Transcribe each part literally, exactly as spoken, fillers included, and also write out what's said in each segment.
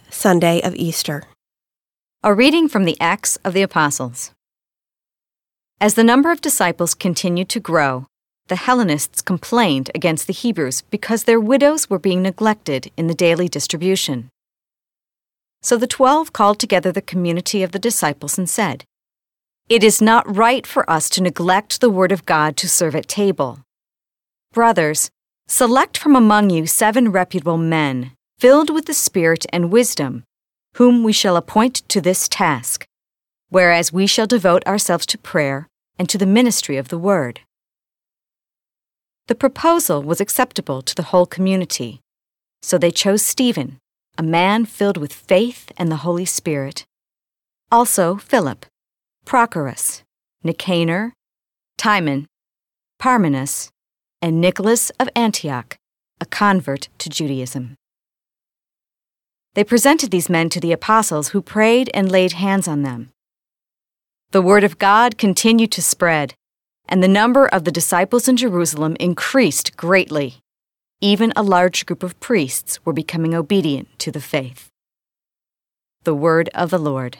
Sunday of Easter. A reading from the Acts of the Apostles. As the number of disciples continued to grow, the Hellenists complained against the Hebrews because their widows were being neglected in the daily distribution. So the twelve called together the community of the disciples and said, "It is not right for us to neglect the word of God to serve at table. Brothers, select from among you seven reputable men, filled with the Spirit and wisdom, whom we shall appoint to this task, whereas we shall devote ourselves to prayer and to the ministry of the word." The proposal was acceptable to the whole community, so they chose Stephen, a man filled with faith and the Holy Spirit, also Philip, Prochorus, Nicanor, Timon, Parmenas, and Nicholas of Antioch, a convert to Judaism. They presented these men to the apostles, who prayed and laid hands on them. The word of God continued to spread, and the number of the disciples in Jerusalem increased greatly. Even a large group of priests were becoming obedient to the faith. The word of the Lord.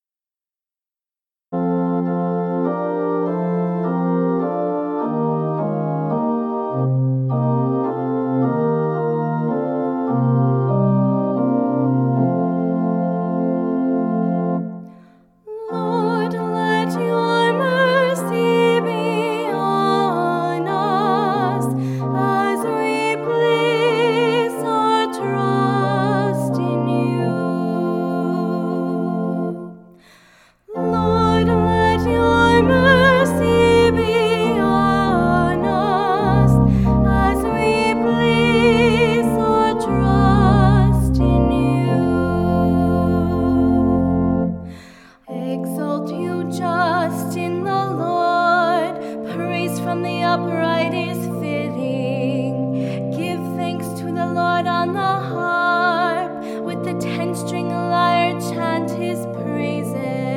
Upright is fitting. Give thanks to the Lord on the harp. With the ten-string lyre chant his praises.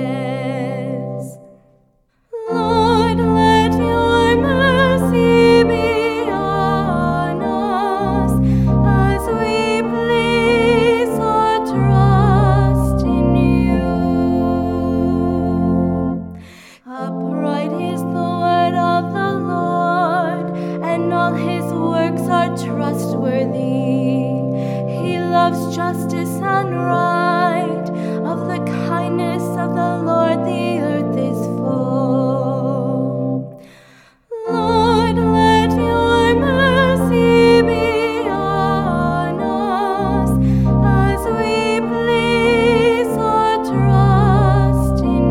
Lord, let your mercy be on us, as we place our trust in you. Upright is the word of the Lord, and all his works are trustworthy. He loves justice and right. Of the kindness of the Lord the earth is full. Lord, let your mercy be on us, as we place our trust in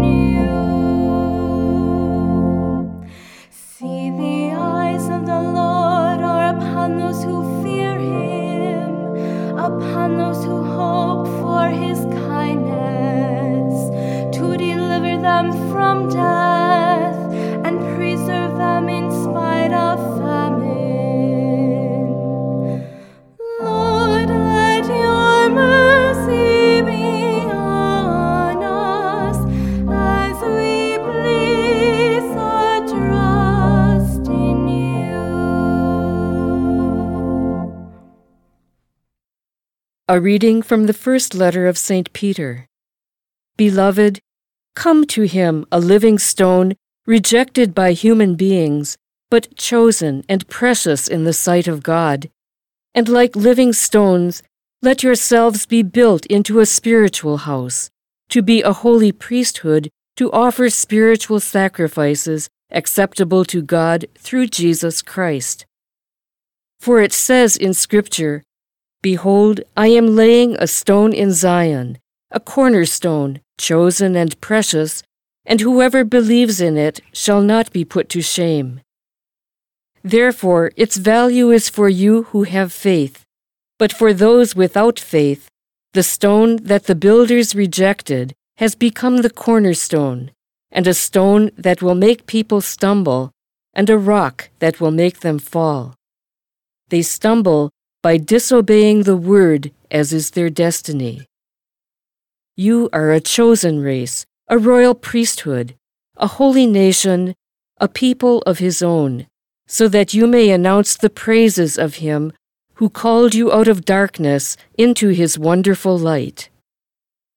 you. See, the eyes of the Lord are upon those who fear him, upon those who hope for his kindness, to deliver them from death and preserve them in spite of famine. Lord, let your mercy be on us, as we place our trust in you. A reading from the first letter of Saint Peter. Beloved, come to him, a living stone, rejected by human beings, but chosen and precious in the sight of God. And like living stones, let yourselves be built into a spiritual house, to be a holy priesthood, to offer spiritual sacrifices acceptable to God through Jesus Christ. For it says in Scripture, "Behold, I am laying a stone in Zion, a cornerstone, chosen and precious, and whoever believes in it shall not be put to shame." Therefore, its value is for you who have faith, but for those without faith, the stone that the builders rejected has become the cornerstone, and a stone that will make people stumble, and a rock that will make them fall. They stumble by disobeying the word, as is their destiny. You are a chosen race, a royal priesthood, a holy nation, a people of his own, so that you may announce the praises of him who called you out of darkness into his wonderful light.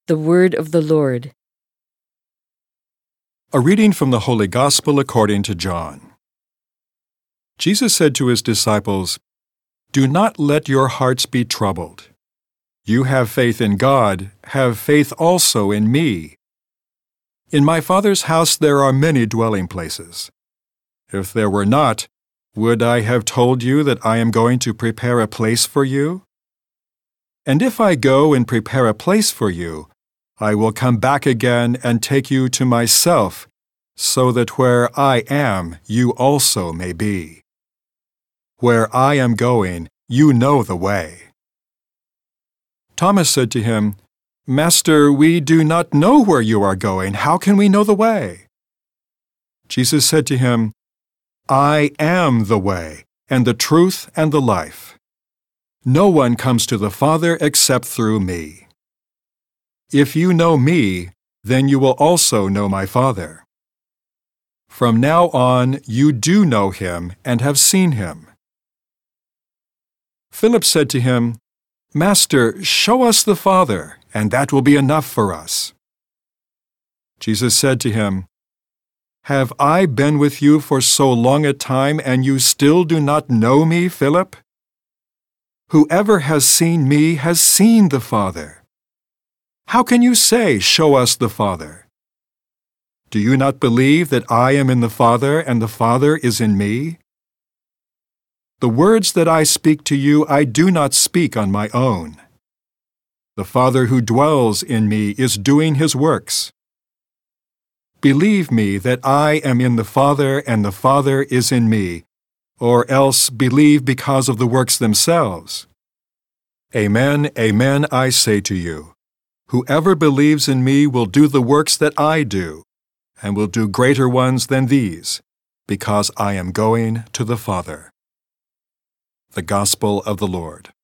The word of the Lord. A reading from the Holy Gospel according to John. Jesus said to his disciples, "Do not let your hearts be troubled. You have faith in God, have faith also in me. In my Father's house there are many dwelling places. If there were not, would I have told you that I am going to prepare a place for you? And if I go and prepare a place for you, I will come back again and take you to myself, so that where I am, you also may be. Where I am going, you know the way." Thomas said to him, "Master, we do not know where you are going. How can we know the way?" Jesus said to him, "I am the way, and the truth, and the life. No one comes to the Father except through me. If you know me, then you will also know my Father. From now on, you do know him and have seen him." Philip said to him, "Master, show us the Father, and that will be enough for us." Jesus said to him, "Have I been with you for so long a time, and you still do not know me, Philip? Whoever has seen me has seen the Father. How can you say, 'Show us the Father'? Do you not believe that I am in the Father and the Father is in me? The words that I speak to you I do not speak on my own. The Father who dwells in me is doing his works. Believe me that I am in the Father and the Father is in me, or else believe because of the works themselves. Amen, amen, I say to you, whoever believes in me will do the works that I do, and will do greater ones than these, because I am going to the Father." The Gospel of the Lord.